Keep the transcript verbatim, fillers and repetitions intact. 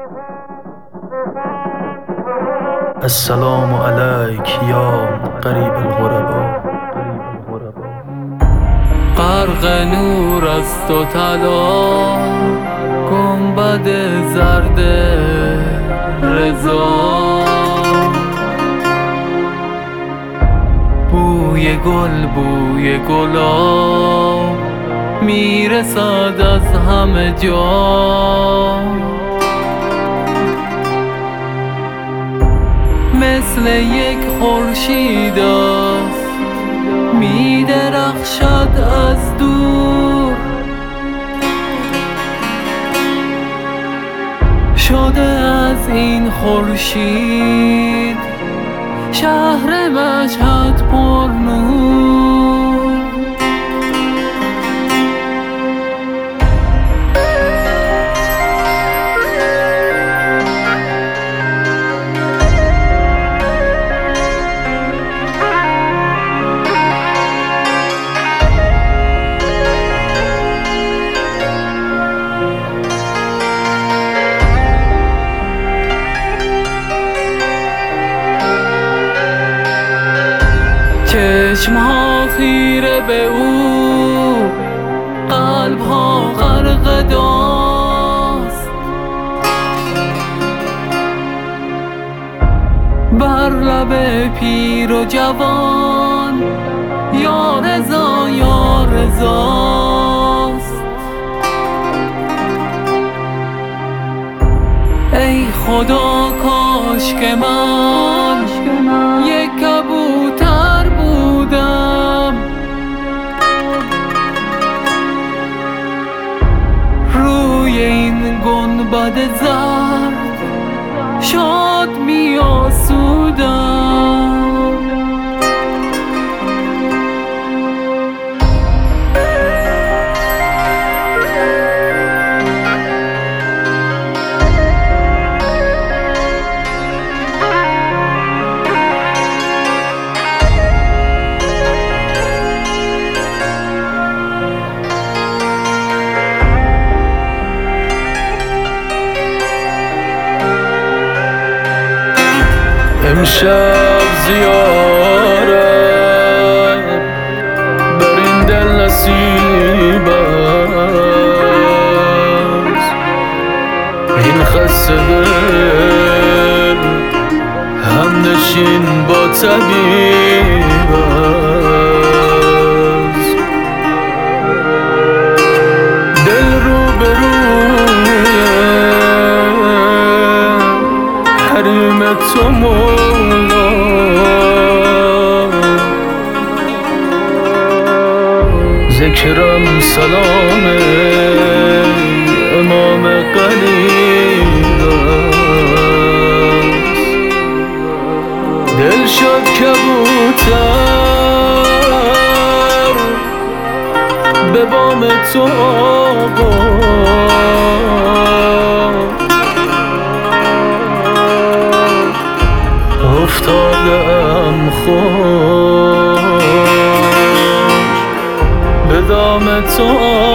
السلام علیک یا غریب الغربا. غرق نور است و طلا گنبد زرد رضا، بوی گل بوی گلاب میرسد از همه جا، مثل یک خورشید است میدرخشد از دور، شده از این خورشید شهر مشهد پر نور. چشم‌ها خیره به او، قلب‌ها غرق داست، بر لب پیر و جوان یا رضا یا رضاست. ای خدا کاش که من یک کبوتر بودم، روی این گنبد زرد شاد می آسودم. امشب زیارت بر این دل نصیب است، این خسته دل همنشین با طبیب است. دل رو به روی حریم تو مولا، ذکرم سلام امام قلیل است. دل شد کبوتر به بام تو آقا، افتادم خوش به دام تو